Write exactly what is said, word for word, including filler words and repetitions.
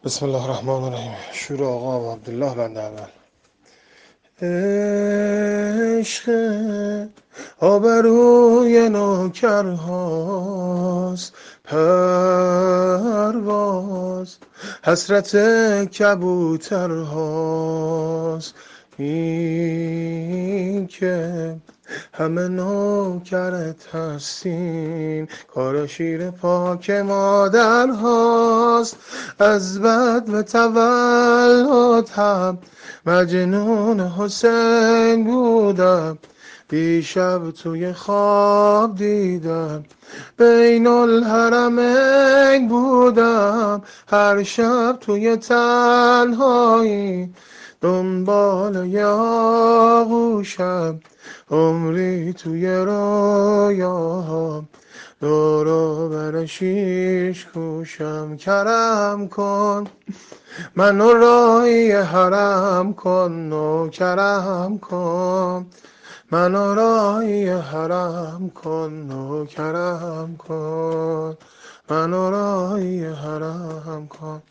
بسم الله الرحمن الرحیم. شروع آقا و عبدالله بنده اول. عشق آبروی نوکرهاست، پرواز حسرت کبوترهاست. این که همه نوکرت هستین، کار شیر پاک مادر هاست. از بد و تولد هم مجنون حسین بودم، دیشب توی خواب دیدم بین الحرمین بودم. هر شب توی تنهایی دنبال یه آغوشم، عمری توی رویاهام دورو بر شیش کوشم. کرم کن منو راهی حرم کن، نوکرم کن منو راهی حرم کن، نوکرم کن منو راهی حرم کن.